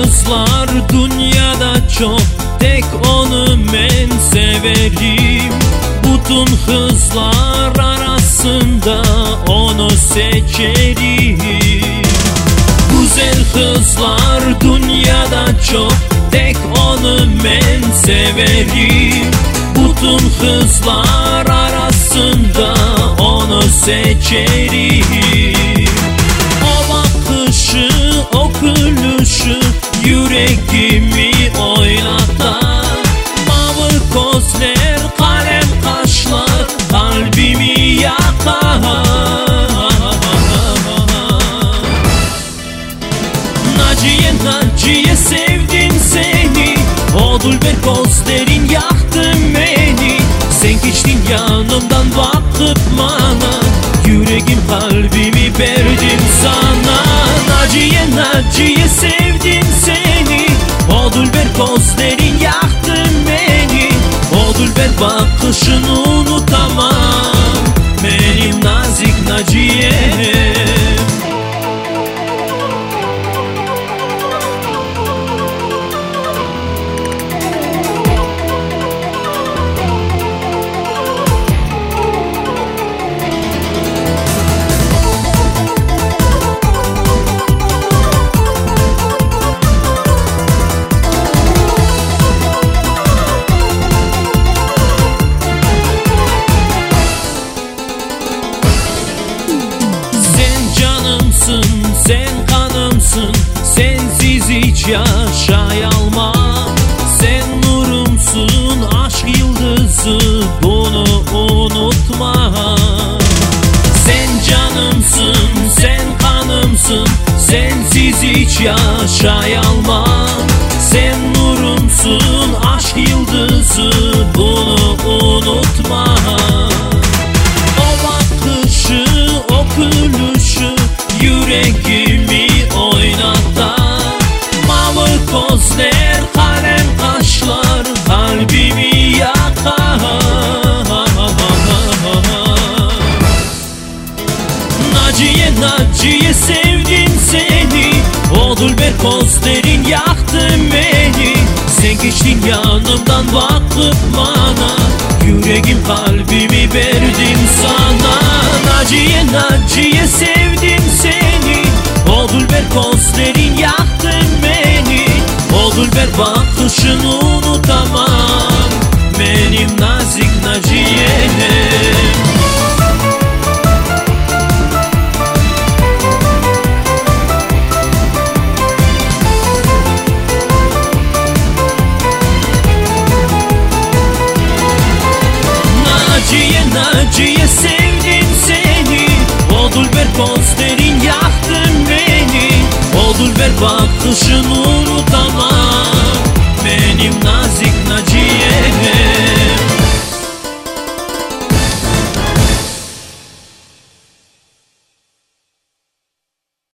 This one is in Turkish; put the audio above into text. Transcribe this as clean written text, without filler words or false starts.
kızlar dünyada çok, tek onu men severim. Bütün kızlar arasında onu seçerim. Güzel kızlar dünyada çok, tek onu men severim. Bütün kızlar arasında onu seçerim. O bakışı, o gülüşü yüreğimi oynatar. Mavi gözler, kalem kaşlar kalbimi yakar. Naciye, Naciye sevdim seni, o dülber gözlerin yaktı beni. Sen geçtin yanımdan bakıp bana, yüreğim kalbimi verdim sana. Naciye, Naciye sevdim seni, o dülber gözlerin yaktı beni. O dülber bakışını unutamam, benim nazik Naciye'm. Sen kanımsın, sensiz hiç yaşayamam. Sen nurumsun, aşk yıldızı, bunu unutma. Sen canımsın, sen kanımsın, sensiz hiç yaşayamam. Sen nurumsun, aşk yıldızı, bunu unutma. O bakışı, o gülüşü yüreğimi oynatar. Mavi gözler, kalem kaşlar kalbimi yakar. Naciye, Naciye sevdim seni, o dülber gözlerin yaktı beni. Sen geçtin yanımdan bakıp bana, yüreğim kalbimi verdim sana. Naciye, Naciye sevdim seni, o dülber gözlerin yaktı beni. O dülber bakışını unutamam, benim nazik Naciye'm. Naciye, Naciye sevdim seni, o dülber gözlerin yaktı beni. O dülber bakışını unutamam,